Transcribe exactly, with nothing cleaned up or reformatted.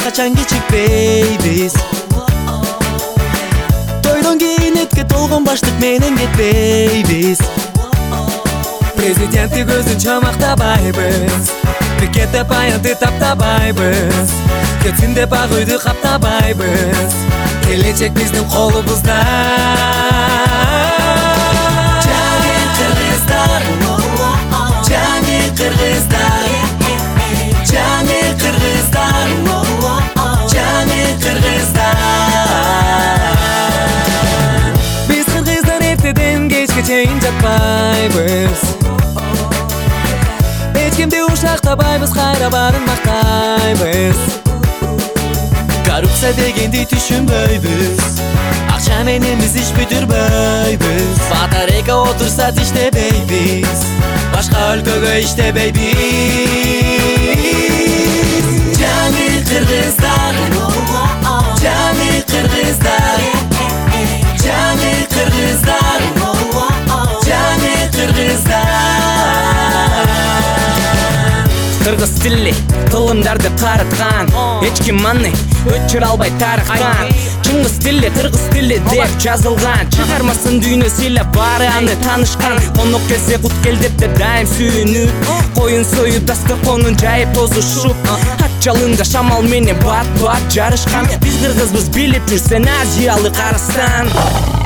качан кечикпейбиз. Тойдон кийин этке толгон баштык менен кетпейбиз. Президентти көзүн чамактабайбыз, бекетте паянты таптабайбыз, кетсин деп ак үйдү каптабайбыз. Келечек биздин колубузда. Жаңы кыргыздар, жаңы кыргыздар, жаңы кыргыздар, жаңы кыргыздар. Биз кыргыздар эртеден кечке чейин жатпайбыз, эч кимди ушактабайбыз, кайра барын мактайбыз. Коррупция дегенди түшүнбөйбүз, акча менен биз иш бүтүрбөйбүз. Батарейка отурса иштебейбиз, башка өлкөгө иштебейбиз. Жаңы кыргыздар, жаңы кыргыздар, жаңы кыргыздар, жаңы кыргыздар. Кыргыз тили кылымдарды карыткан, эч ким аны өчүрө албай тарыхкан. Чыңгыз тили, кыргыз тили деп жазылган, чыгармасын дүйнө сыйлап баары аны таанышкан. Конок келсе кут кел деп де дайым сүйүнүп, коюн союп дасторконун жайып тозушуп, ат жалында шамал менен бат бат жарышкан. Биз кыргызбыз билип жүрсен азиялык Арыстан.